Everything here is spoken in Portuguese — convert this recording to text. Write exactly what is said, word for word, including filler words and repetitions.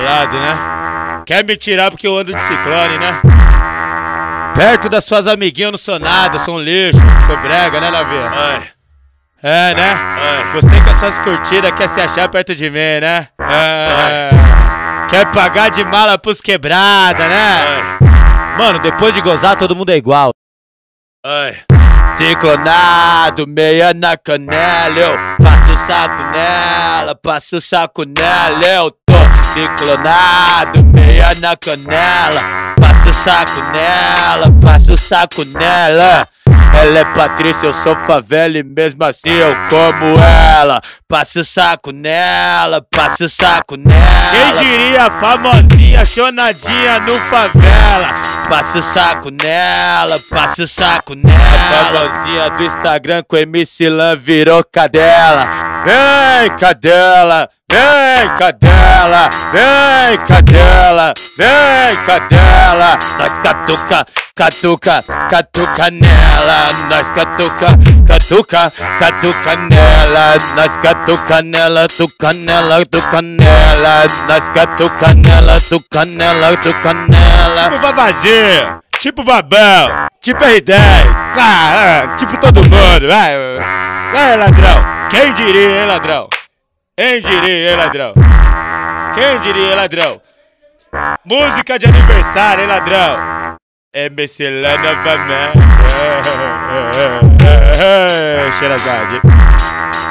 lado, né? Quer me tirar porque eu ando de ciclone, né? Perto das suas amiguinhas eu não sou nada, sou um lixo, sou brega, né, Lavinha? Ai. É, né? Ai. Você com as suas curtidas quer se achar perto de mim, né? É. Quer pagar de mala pros quebrada, né? Ai. Mano, depois de gozar todo mundo é igual. Ai. Ciclonado, meia na canela, eu passo o saco nela, passo o saco nela, eu tô ciclonado, meia na canela, passo o saco nela, passo o saco nela. Ela é Patrícia, eu sou favela e mesmo assim eu como ela. Passo o saco nela, passo o saco nela. Quem diria famosinha, chonadinha no favela. Passo o saco nela, passo o saco nela. A famosinha do Instagram com M C Lan virou cadela. Vem cadela, vem cadela, vem cadela, vem cadela. Nós catuca, catuca, catuca nela. Nós catuca, catuca, catuca nela. Nós catuca nela, tuca nela, tuca nela. Nós catuca nela, tuca nela, tuca nela. Tipo Vavazinho, tipo Babão, tipo R dez, ah, tipo todo mundo, vai, vai ladrão. Quem diria, hein, ladrão? Quem diria, hein, ladrão? Quem diria, hein, ladrão? Música de aniversário, hein, ladrão? M C Lan novamente. Xerazade.